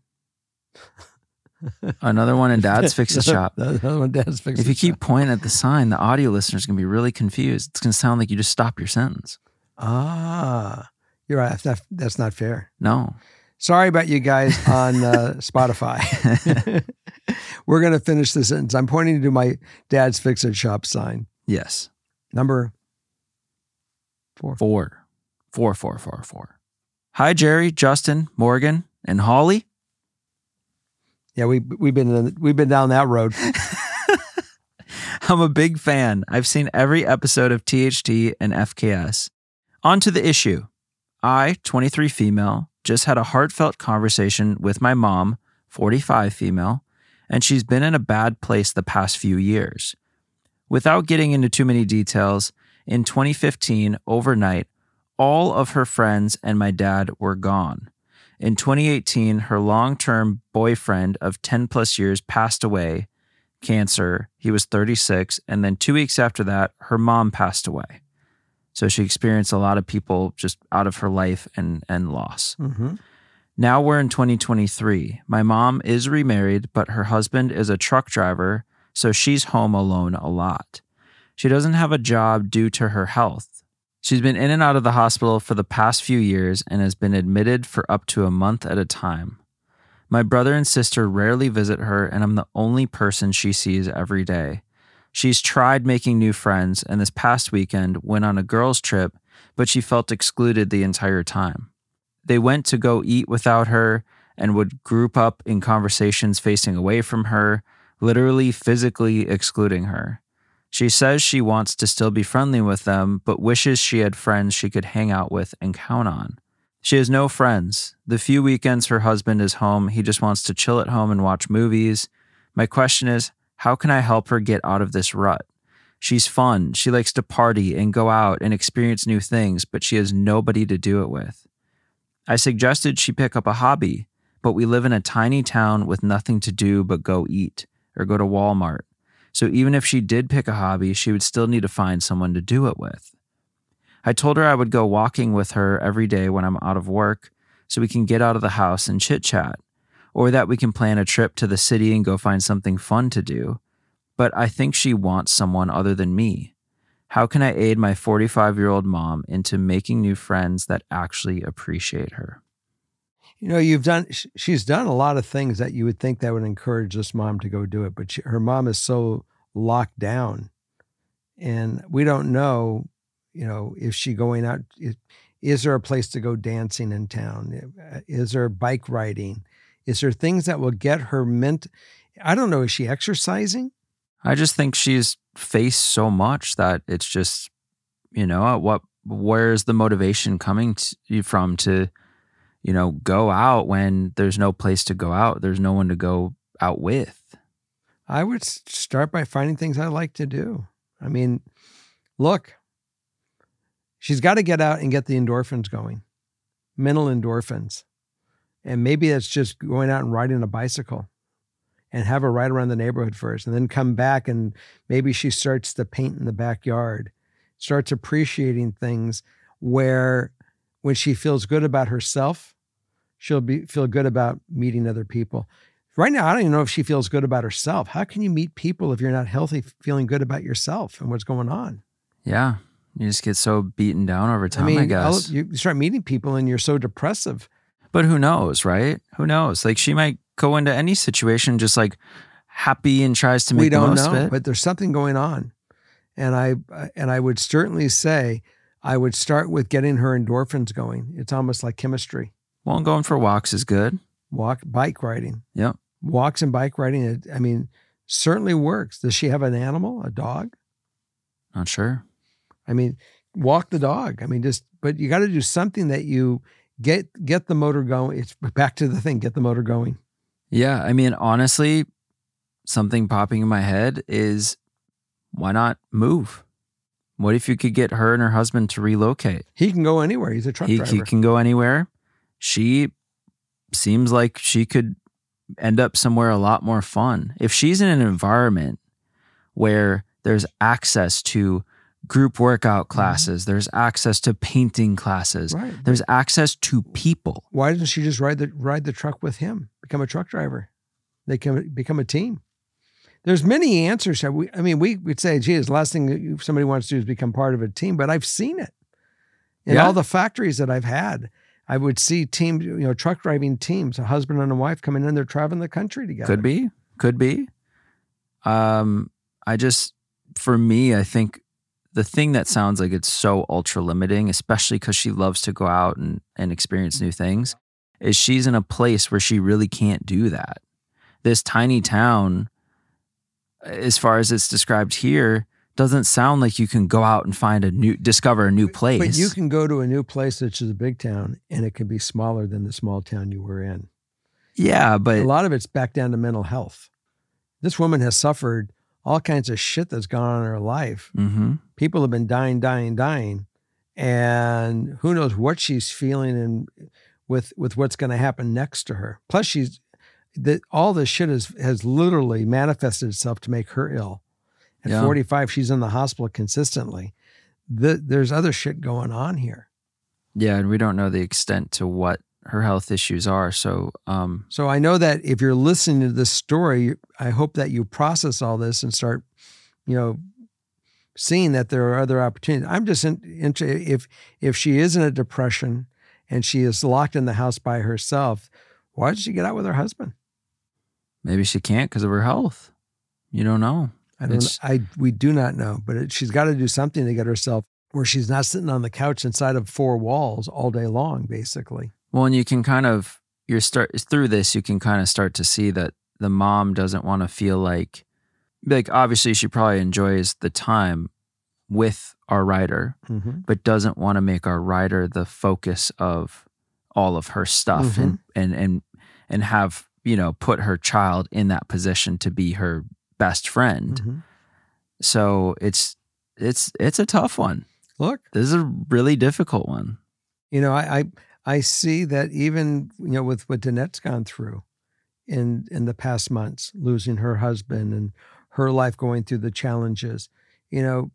Another one in Dad's Fix It Shop. Another one, Dad's Fix If It you keep Shop. pointing at the sign, the audio listeners are going to be really confused. It's going to sound like you just stop your sentence. Ah, you're right. That's not, that's not fair. No. Sorry about you guys on uh, Spotify. We're going to finish this sentence. I'm pointing to my dad's Fix-It Shop sign. Yes. Number four. Four. Four, four, four, four. Hi, Jerry, Justin, Morgan, and Holly. Yeah, we, we've been we've been down that road. I'm a big fan. I've seen every episode of T H T and F K S. On to the issue. I, twenty-three female, just had a heartfelt conversation with my mom, forty-five female, and she's been in a bad place the past few years. Without getting into too many details, in twenty fifteen, overnight, all of her friends and my dad were gone. In twenty eighteen, her long-term boyfriend of ten plus years passed away, cancer. He was thirty-six. And then two weeks after that, her mom passed away. So she experienced a lot of people just out of her life and, and loss. Mm-hmm. Now we're in twenty twenty-three. My mom is remarried, but her husband is a truck driver, so she's home alone a lot. She doesn't have a job due to her health. She's been in and out of the hospital for the past few years and has been admitted for up to a month at a time. My brother and sister rarely visit her, and I'm the only person she sees every day. She's tried making new friends, and this past weekend went on a girls' trip, but she felt excluded the entire time. They went to go eat without her and would group up in conversations facing away from her, literally physically excluding her. She says she wants to still be friendly with them, but wishes she had friends she could hang out with and count on. She has no friends. The few weekends her husband is home, he just wants to chill at home and watch movies. My question is, how can I help her get out of this rut? She's fun. She likes to party and go out and experience new things, but she has nobody to do it with. I suggested she pick up a hobby, but we live in a tiny town with nothing to do but go eat or go to Walmart. So even if she did pick a hobby, she would still need to find someone to do it with. I told her I would go walking with her every day when I'm out of work so we can get out of the house and chit-chat, or that we can plan a trip to the city and go find something fun to do. But I think she wants someone other than me. How can I aid my forty-five-year-old mom into making new friends that actually appreciate her? You know, you've done, she's done a lot of things that you would think that would encourage this mom to go do it, but she, her mom is so locked down, and we don't know, you know, if she going out, is, is there a place to go dancing in town? Is there bike riding? Is there things that will get her ment? I don't know. Is she exercising? I just think she's faced so much that it's just, you know, what, where's the motivation coming to, from to, you know, go out when there's no place to go out? There's no one to go out with. I would start by finding things I like to do. I mean, look, she's got to get out and get the endorphins going, mental endorphins. And maybe it's just going out and riding a bicycle and have a ride around the neighborhood first, and then come back and maybe she starts to paint in the backyard, starts appreciating things where when she feels good about herself, she'll be feel good about meeting other people. Right now, I don't even know if she feels good about herself. How can you meet people if you're not healthy, feeling good about yourself and what's going on? Yeah. You just get so beaten down over time, I, mean, I guess. You start meeting people and you're so depressive. But who knows, right? Who knows? Like, she might go into any situation just like happy and tries to make we the don't most know, of it. But there's something going on. And I and I would certainly say I would start with getting her endorphins going. It's almost like chemistry. Well, going for walks is good. Walk, bike riding. Yep. Walks and bike riding, I mean, certainly works. Does she have an animal, a dog? Not sure. I mean, walk the dog. I mean, just, but you got to do something that you get, get the motor going. It's back to the thing, get the motor going. Yeah. I mean, honestly, something popping in my head is, why not move? What if you could get her and her husband to relocate? He can go anywhere. He's a truck he, driver. He can go anywhere. She seems like she could end up somewhere a lot more fun. If she's in an environment where there's access to group workout classes, mm-hmm. there's access to painting classes, right. there's access to people. Why doesn't she just ride the ride the truck with him? Become a truck driver. They can become a team. There's many answers. We, I mean, we would say, gee, the last thing that somebody wants to do is become part of a team, but I've seen it. In Yeah. all the factories that I've had, I would see teams, you know, truck driving teams, a husband and a wife coming in, they're traveling the country together. Could be, could be. Um, I just, for me, I think the thing that sounds like it's so ultra limiting, especially because she loves to go out and, and experience new things, is she's in a place where she really can't do that. This tiny town, as far as it's described here, doesn't sound like you can go out and find a new, discover a new place. But you can go to a new place, which is a big town, and it can be smaller than the small town you were in. Yeah, A but lot of it's back down to mental health. This woman has suffered all kinds of shit that's gone on in her life. hmm People have been dying, dying, dying. And who knows what she's feeling and with, with what's going to happen next to her. Plus, she's that all this shit has, has literally manifested itself to make her ill. At Yeah. forty-five, she's in the hospital consistently. The, there's other shit going on here. yeah, and we don't know the extent to what her health issues are. So, um, So I know that if you're listening to this story, I hope that you process all this and start, you know, seeing that there are other opportunities. I'm just in, into if if she is in a depression and she is locked in the house by herself, why did she get out with her husband? maybe she can't because of her health. You don't know. I don't. It's- I we do not know, but it, she's got to do something to get herself where she's not sitting on the couch inside of four walls all day long, basically. Well, and you can kind of, you're start through this, you can kind of start to see that the mom doesn't want to feel like, like obviously she probably enjoys the time with our writer, Mm-hmm. but doesn't want to make our writer the focus of all of her stuff Mhm. and, and, and, and have, you know, put her child in that position to be her best friend. Mm-hmm. So it's, it's, it's a tough one. Look, This is a really difficult one. you know, I, I I see that even, you know, with what Danette's gone through in in the past months, losing her husband and her life going through the challenges, you know,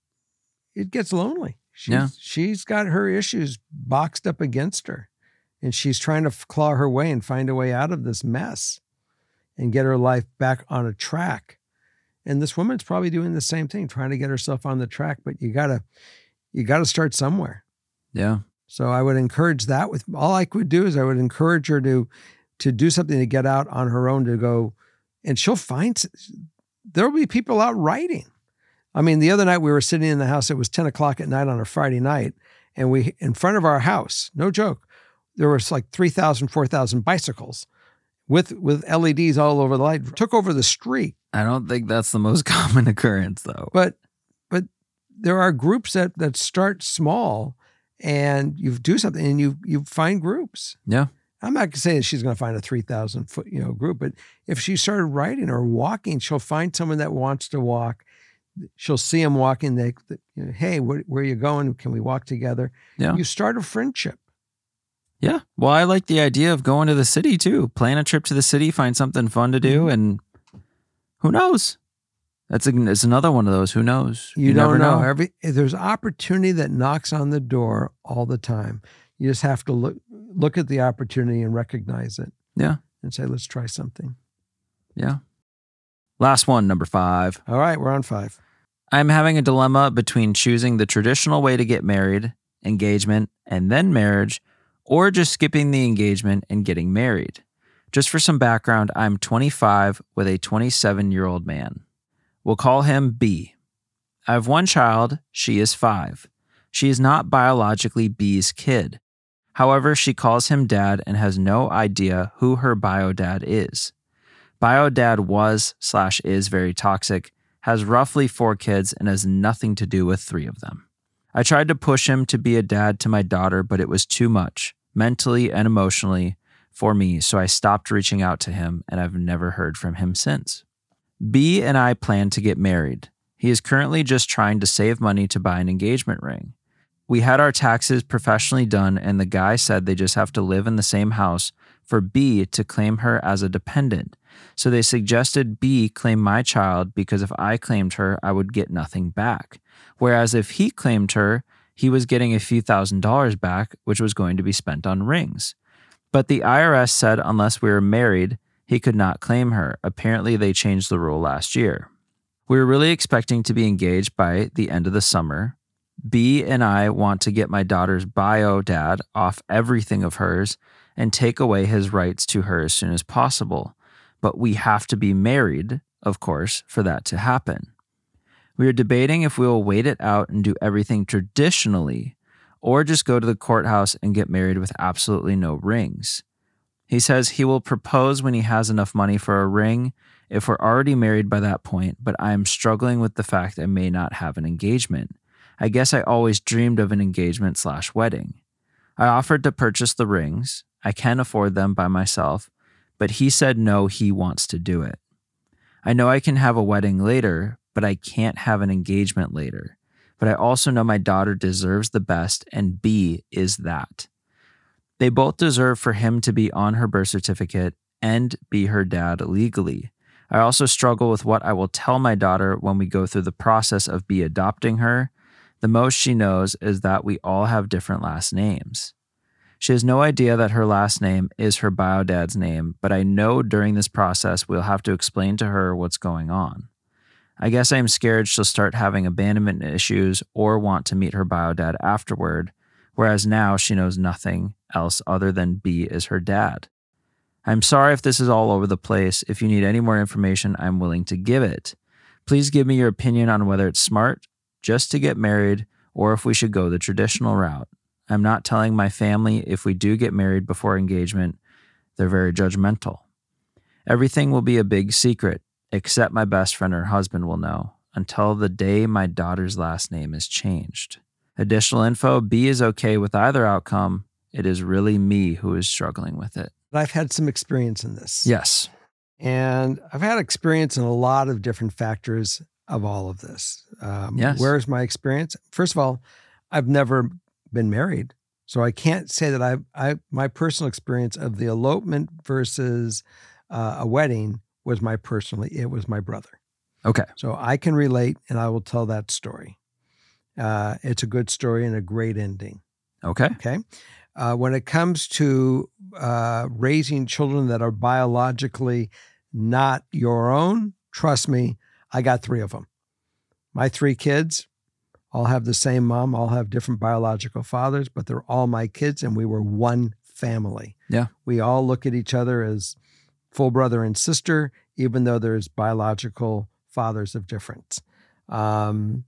it gets lonely. She's, Yeah. she's got her issues boxed up against her, and she's trying to claw her way and find a way out of this mess and get her life back on a track. And this woman's probably doing the same thing, trying to get herself on the track, but you gotta, you gotta start somewhere. Yeah. So I would encourage that. With all I could do is I would encourage her to to do something to get out on her own, to go, and she'll find, there'll be people out writing. I mean, the other night we were sitting in the house, it was ten o'clock at night on a Friday night, and we, in front of our house, no joke, there was like three thousand, four thousand bicycles with, with L E Ds all over the light, took over the street. I don't think that's the most common occurrence though. But, but there are groups that, that start small, and you do something and you, you find groups. Yeah. I'm not saying she's going to find a three thousand foot, you know, group, but if she started riding or walking, she'll find someone that wants to walk. She'll see him walking. They, you know, hey, where, where are you going? Can we walk together? Yeah. You start a friendship. Yeah. Well, I like the idea of going to the city too. Plan a trip to the city, find something fun to do, and who knows? That's a, it's another one of those. Who knows? You, never don't know. Every there's opportunity that knocks on the door all the time. You just have to look look at the opportunity and recognize it. Yeah. And say, let's try something. Yeah. Last one, number five. All right, we're on five. I'm having a dilemma between choosing the traditional way to get married, engagement, and then marriage, or just skipping the engagement and getting married. Just for some background, I'm twenty-five with a twenty-seven-year-old man. We'll call him B. I have one child. She is five. She is not biologically B's kid. However, she calls him dad and has no idea who her bio dad is. Bio dad was slash is very toxic, has roughly four kids, and has nothing to do with three of them. I tried to push him to be a dad to my daughter, but it was too much, mentally and emotionally, for me, so I stopped reaching out to him, and I've never heard from him since. B and I plan to get married. He is currently just trying to save money to buy an engagement ring. We had our taxes professionally done, and the guy said they just have to live in the same house for B to claim her as a dependent. So they suggested B claim my child because if I claimed her, I would get nothing back. Whereas if he claimed her, he was getting a few thousand dollars back, which was going to be spent on rings. But the I R S said unless we were married, he could not claim her. Apparently, they changed the rule last year. We were really expecting to be engaged by the end of the summer. B and I want to get my daughter's bio dad off everything of hers and take away his rights to her as soon as possible. But we have to be married, of course, for that to happen. We are debating if we will wait it out and do everything traditionally or just go to the courthouse and get married with absolutely no rings. He says he will propose when he has enough money for a ring if we're already married by that point, but I am struggling with the fact I may not have an engagement. I guess I always dreamed of an engagement slash wedding. I offered to purchase the rings. I can afford them by myself, but he said no, he wants to do it. I know I can have a wedding later, but I can't have an engagement later. But I also know my daughter deserves the best, and B is that. They both deserve for him to be on her birth certificate and be her dad legally. I also struggle with what I will tell my daughter when we go through the process of B adopting her. The most she knows is that we all have different last names. She has no idea that her last name is her bio dad's name, but I know during this process we'll have to explain to her what's going on. I guess I am scared she'll start having abandonment issues or want to meet her bio dad afterward, whereas now she knows nothing else other than B is her dad. I'm sorry if this is all over the place. If you need any more information, I'm willing to give it. Please give me your opinion on whether it's smart just to get married or if we should go the traditional route. I'm not telling my family if we do get married before engagement. They're very judgmental. Everything will be a big secret, except my best friend or husband will know, until the day my daughter's last name is changed. Additional info, B is okay with either outcome. It is really me who is struggling with it. I've had some experience in this. Yes. And I've had experience in a lot of different factors of all of this. Um, yes. Where's my experience? First of all, I've never been married. So I can't say that I've, I, my personal experience of the elopement versus uh, a wedding was my personally, it was my brother. Okay. So I can relate and I will tell that story. Uh, it's a good story and a great ending. Okay. Okay. Uh, when it comes to uh, raising children that are biologically not your own, trust me, I got three of them. My three kids all have the same mom, all have different biological fathers, but they're all my kids and we were one family. Yeah. We all look at each other as full brother and sister, even though there's biological fathers of difference. Um,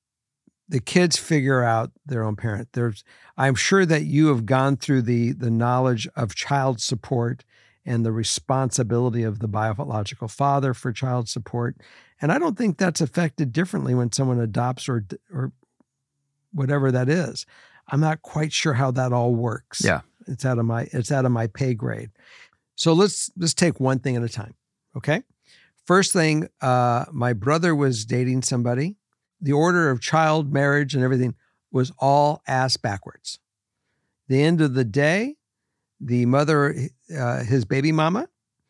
the kids figure out their own parent. There's, I'm sure that you have gone through the, the knowledge of child support and the responsibility of the biological father for child support. And I don't think that's affected differently when someone adopts or, or whatever that is. I'm not quite sure how that all works. Yeah. It's out of my, it's out of my pay grade. So let's, let's take one thing at a time. Okay. First thing, uh, my brother was dating somebody. The order of child marriage and everything was all ass backwards. The end of the day, the mother, uh, his baby mama,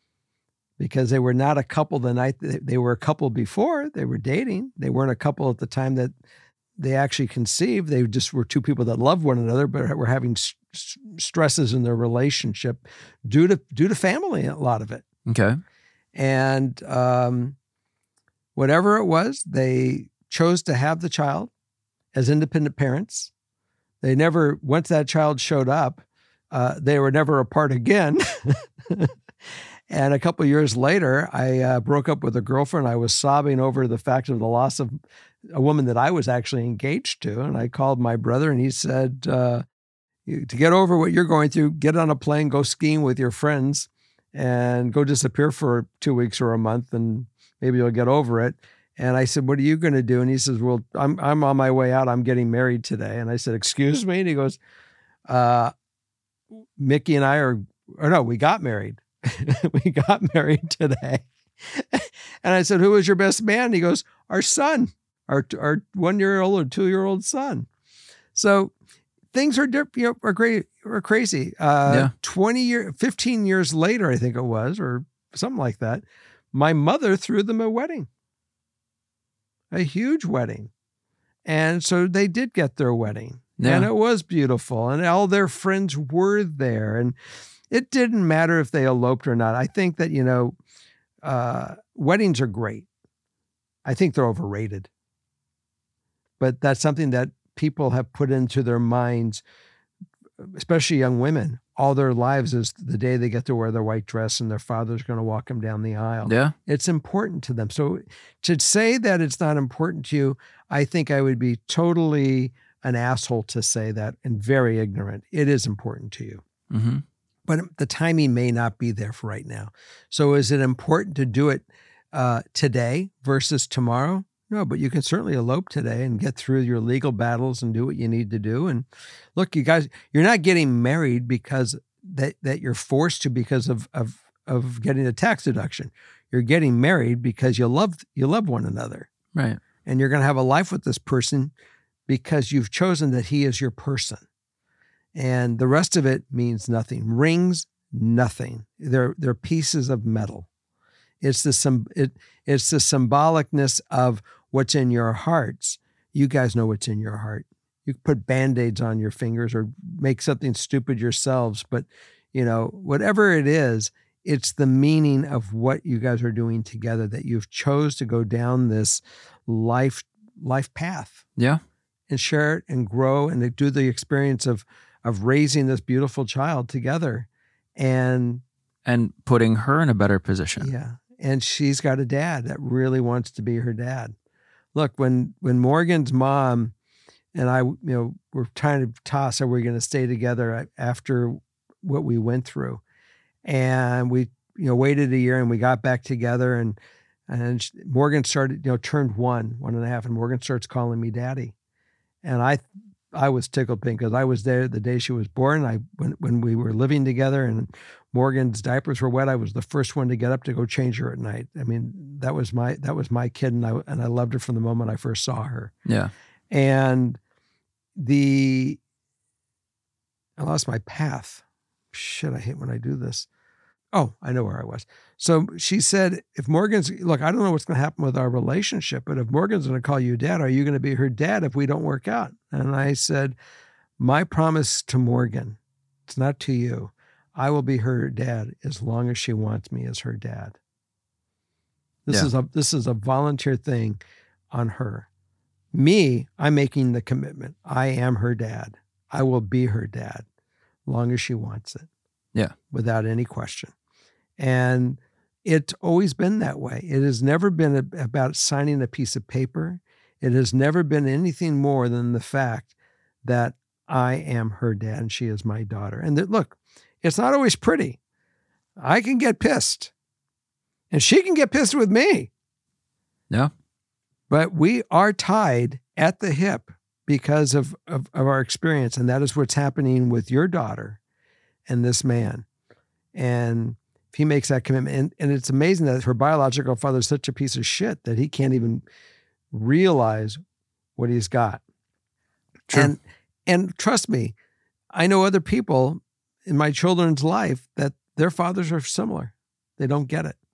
because they were not a couple the night that they were a couple before they were dating. They weren't a couple at the time that they actually conceived. They just were two people that loved one another, but were having st- stresses in their relationship due to, due to family, a lot of it. Okay. And um, whatever it was, they chose to have the child as independent parents. They never, once that child showed up, uh, they were never apart again. And a couple of years later, I uh, broke up with a girlfriend. I was sobbing over the fact of the loss of a woman that I was actually engaged to. And I called my brother and he said, uh, to get over what you're going through, get on a plane, go skiing with your friends and go disappear for two weeks or a month and maybe you'll get over it. And I said, what are you going to do? And he says, well, I'm I'm on my way out. I'm getting married today. And I said, excuse me? And he goes, uh, Mickey and I are, or no, we got married. we got married today. And I said, who was your best man? And he goes, our son, our our one-year-old or two-year-old son. So things are, you know, are great, are crazy. Uh, yeah. twenty year, fifteen years later, I think it was, or something like that. My mother threw them a wedding. A huge wedding. And so they did get their wedding. Yeah. And it was beautiful. And all their friends were there. And it didn't matter if they eloped or not. I think that, you know, uh, weddings are great. I think they're overrated. But that's something that people have put into their minds, especially young women, all their lives is the day they get to wear their white dress and their father's going to walk them down the aisle. Yeah. It's important to them. So to say that it's not important to you, I think I would be totally an asshole to say that and very ignorant. It is important to you. Mm-hmm. But the timing may not be there for right now. So is it important to do it uh, today versus tomorrow? No, but you can certainly elope today and get through your legal battles and do what you need to do. And look, you guys, you're not getting married because that, that you're forced to because of, of, of getting a tax deduction. You're getting married because you love, you love one another. Right. And you're going to have a life with this person because you've chosen that he is your person. And the rest of it means nothing. Rings, nothing. They're, they're pieces of metal. It's the, it, it's the symbolicness of what's in your hearts. You guys know what's in your heart. You can put Band-Aids on your fingers or make something stupid yourselves. But, you know, whatever it is, it's the meaning of what you guys are doing together, that you've chose to go down this life, life path. Yeah. And share it and grow and do the experience of, of raising this beautiful child together. And, and putting her in a better position. Yeah. And she's got a dad that really wants to be her dad. Look, when when Morgan's mom and I, you know, were trying to toss, are we going to stay together after what we went through? And we, you know, waited a year and we got back together, and and Morgan started, you know, turned one, one and a half, and Morgan starts calling me daddy. And I I was tickled pink because I was there the day she was born. I when when we were living together and Morgan's diapers were wet, I was the first one to get up to go change her at night. I mean, that was my that was my kid, and I and I loved her from the moment I first saw her. Yeah. And the I lost my path. Shit, I hate when I do this. Oh, I know where I was. So she said, if Morgan's, look, I don't know what's going to happen with our relationship, but if Morgan's going to call you dad, are you going to be her dad if we don't work out? And I said, my promise to Morgan, it's not to you. I will be her dad as long as she wants me as her dad. This Yeah. is a this is a volunteer thing on her. Me, I'm making the commitment. I am her dad. I will be her dad as long as she wants it. Yeah. Without any question. And it's always been that way. It has never been a, about signing a piece of paper. It has never been anything more than the fact that I am her dad and she is my daughter. And that, look, it's not always pretty. I can get pissed and she can get pissed with me. Yeah. But we are tied at the hip because of, of, of our experience. And that is what's happening with your daughter and this man. And if he makes that commitment, and, and it's amazing that her biological father is such a piece of shit that he can't even realize what he's got. True. And, and trust me, I know other people in my children's life that their fathers are similar. They don't get it.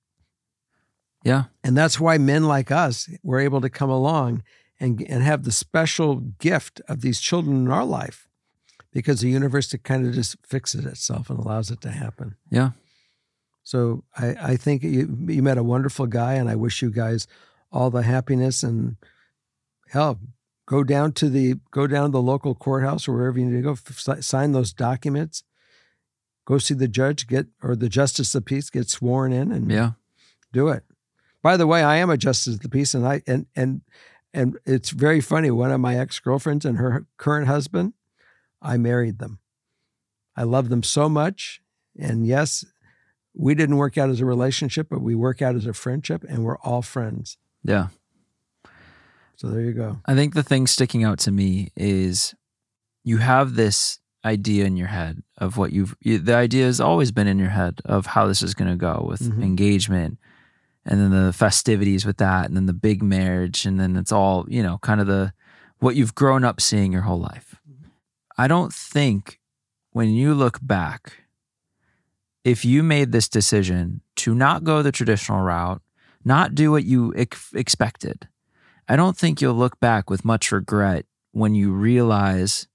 Yeah. And that's why men like us were able to come along and, and have the special gift of these children in our life, because the universe kind of just fixes itself and allows it to happen. Yeah. So I, I think you, you met a wonderful guy, and I wish you guys all the happiness, and hell, go down to the, go down to the local courthouse or wherever you need to go, f- sign those documents, go see the judge, get, or the justice of peace, get sworn in, and Yeah. do it. By the way, I am a justice of the peace, and I, and, and, and it's very funny. One of my ex-girlfriends and her current husband, I married them. I love them so much. And yes, we didn't work out as a relationship, but we work out as a friendship, and we're all friends. Yeah. So there you go. I think the thing sticking out to me is you have this idea in your head of what you've, you, the idea has always been in your head of how this is going to go with Mhm. engagement, and then the festivities with that, and then the big marriage, and then it's all, you know, kind of the, what you've grown up seeing your whole life. I don't think when you look back, if you made this decision to not go the traditional route, not do what you ex- expected, I don't think you'll look back with much regret when you realize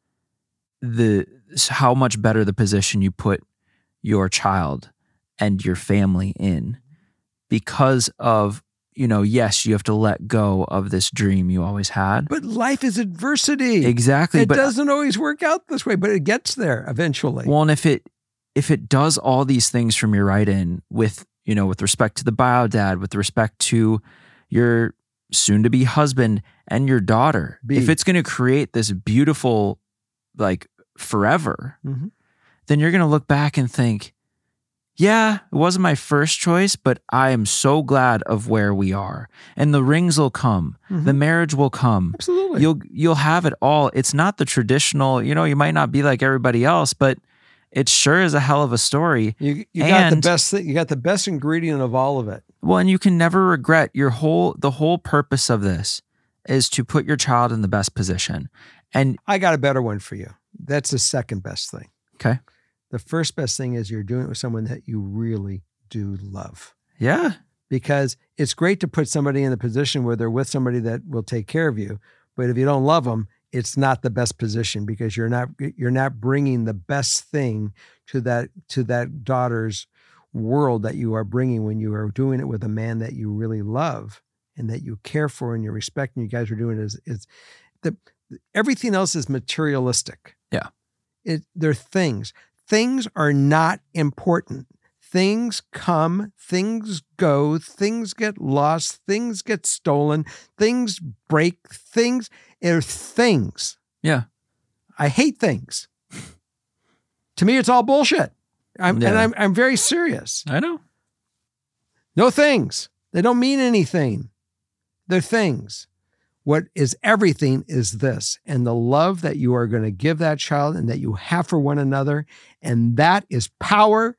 the how much better the position you put your child and your family in because of you know, yes, you have to let go of this dream you always had. But life is adversity. Exactly. It but, doesn't always work out this way, but it gets there eventually. Well, and if it if it does all these things from your right in with, you know, with respect to the bio dad, with respect to your soon to be husband and your daughter, B. if it's going to create this beautiful, like forever, mm-hmm. then you're going to look back and think, yeah, it wasn't my first choice, but I am so glad of where we are. And the rings will come. Mm-hmm. The marriage will come. Absolutely. You'll you'll have it all. It's not the traditional, you know, you might not be like everybody else, but it sure is a hell of a story. You you and, got the best thing, you got the best ingredient of all of it. Well, and you can never regret your whole the whole purpose of this is to put your child in the best position. And I got a better one for you. That's the second best thing. Okay. The first best thing is you're doing it with someone that you really do love. Yeah. Because it's great to put somebody in a position where they're with somebody that will take care of you. But if you don't love them, it's not the best position because you're not you're not bringing the best thing to that to that daughter's world that you are bringing when you are doing it with a man that you really love and that you care for and you respect. And you guys are doing it is is the everything else is materialistic. Yeah. It they're things. Things are not important. Things come, things go, things get lost, things get stolen, things break, things are things. Yeah. I hate things. To me, it's all bullshit. I'm, yeah. And I'm, I'm very serious. I know. No things. They don't mean anything. They're things. What is everything is this, and the love that you are going to give that child and that you have for one another. And that is power.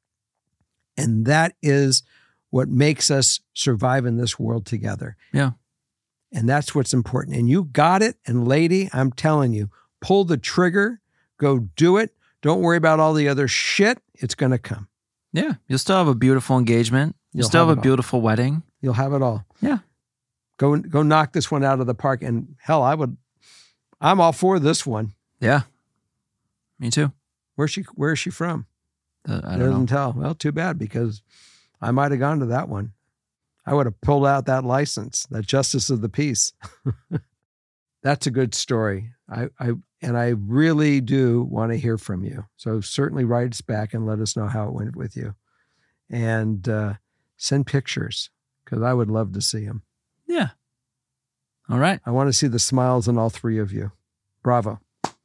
And that is what makes us survive in this world together. Yeah. And that's what's important. And you got it. And lady, I'm telling you, pull the trigger, go do it. Don't worry about all the other shit. It's going to come. Yeah. You'll still have a beautiful engagement. You'll, You'll still have, have a beautiful all. wedding. You'll have it all. Yeah. Go go knock this one out of the park. And hell, I would, I'm all for this one. Yeah. Me too. Where's she, where is she from? Uh, I don't Doesn't know. tell. Well, too bad because I might have gone to that one. I would have pulled out that license, that justice of the peace. That's a good story. I, I and I really do want to hear from you. So certainly write us back and let us know how it went with you. And uh, send pictures because I would love to see them. Yeah. All right. I want to see the smiles on all three of you. Bravo.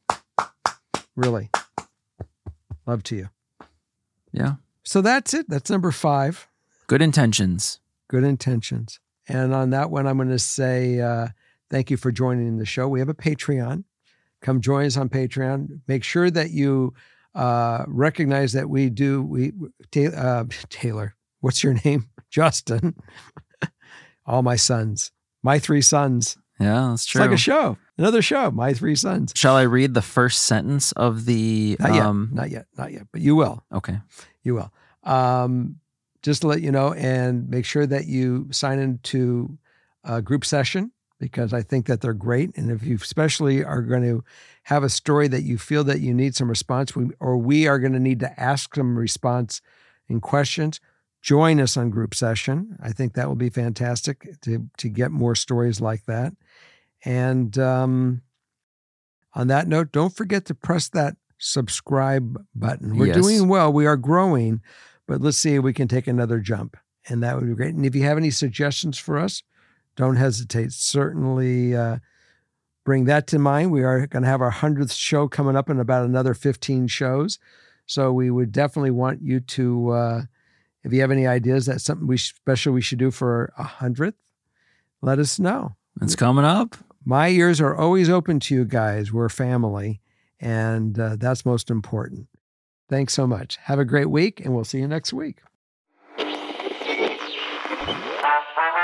Really. Love to you. Yeah. So that's it. That's number five. Good intentions. Good intentions. And on that one, I'm going to say uh, thank you for joining the show. We have a Patreon. Come join us on Patreon. Make sure that you uh, recognize that we do, we uh, Taylor, what's your name? Justin. All my sons. My three sons. Yeah, that's true. It's like a show. Another show. My three sons. Shall I read the first sentence of the... Not yet. Um, not yet. Not yet. But you will. Okay. You will. Um, just to let you know, and make sure that you sign into a group session because I think that they're great. And if you especially are going to have a story that you feel that you need some response, we, or we are going to need to ask some response and questions, join us on group session. I think that will be fantastic to, to get more stories like that. And um, on that note, don't forget to press that subscribe button. We're Yes. doing well. We are growing, but let's see if we can take another jump. And that would be great. And if you have any suggestions for us, don't hesitate. Certainly uh, bring that to mind. We are going to have our hundredth show coming up in about another fifteen shows. So we would definitely want you to, uh, if you have any ideas that's something we special we should do for a hundredth, let us know. It's coming up. My ears are always open to you guys. We're family, and uh, that's most important. Thanks so much. Have a great week, and we'll see you next week.